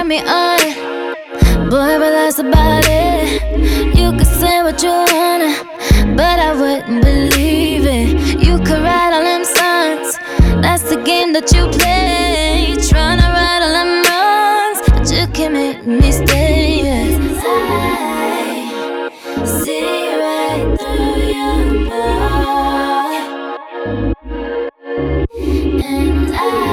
me on, boy, but that's about it. You could say what you wanna, but I wouldn't believe it. You could write all them songs, that's the game that you play. Tryna right all them wrongs, but you can make me stay. Yes. I see right through your mind, and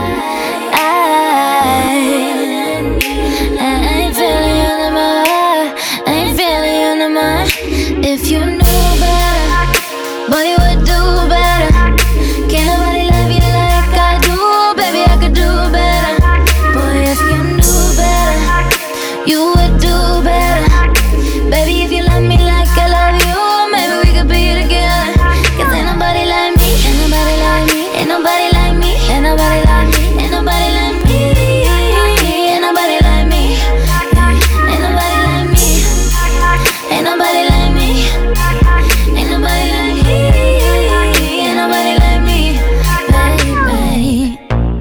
I ain't feeling you no more. I ain't feeling you no more. If you knew better, boy, you would do better. Can't nobody love you like I do, baby, I could do better. Boy, if you knew better, you would do better. Baby, if you love me like I love you, maybe we could be together. Cause ain't nobody like me, ain't nobody like me, ain't nobody like me, ain't nobody like me, ain't nobody like me, ain't nobody like me, ain't nobody like me, ain't nobody like me, ain't nobody like me, ain't nobody like me, baby.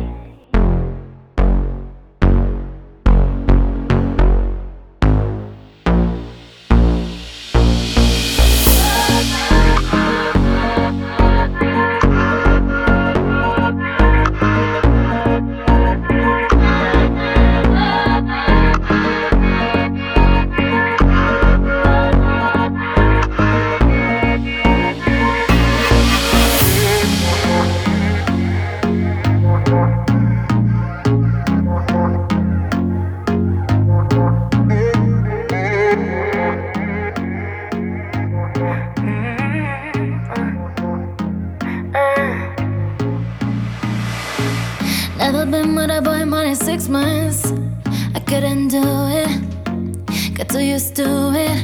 Never been with a boy more than 6 months. I couldn't do it, got too used to it.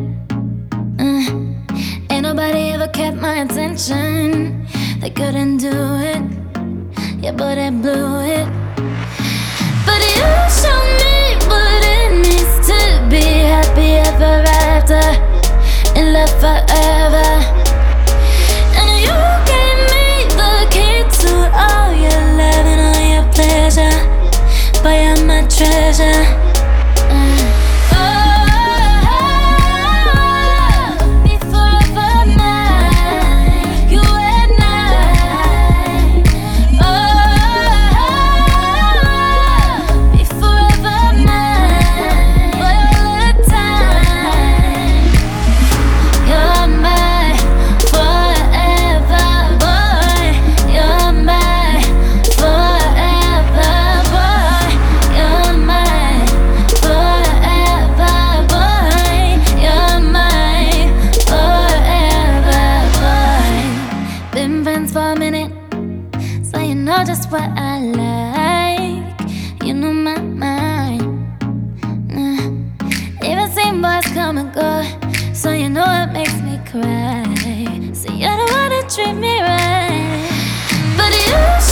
Ain't nobody ever kept my attention. They couldn't do it, yeah, but they blew it. But you showed me what it means to be happy ever after, in love forever. And you gave me the key to all your love and all your pleasure. Boy, you're my treasure. Be forever mine, you and I. Be forever mine, boy, all the time. You're my forever boy. You're my forever boy. You're my forever boy. You're my forever boy. Been friends for a minute, so you know just what I like. You know my mind. Even seen boys come and go, so you know it makes me cry. So you're the one that treat me right, but you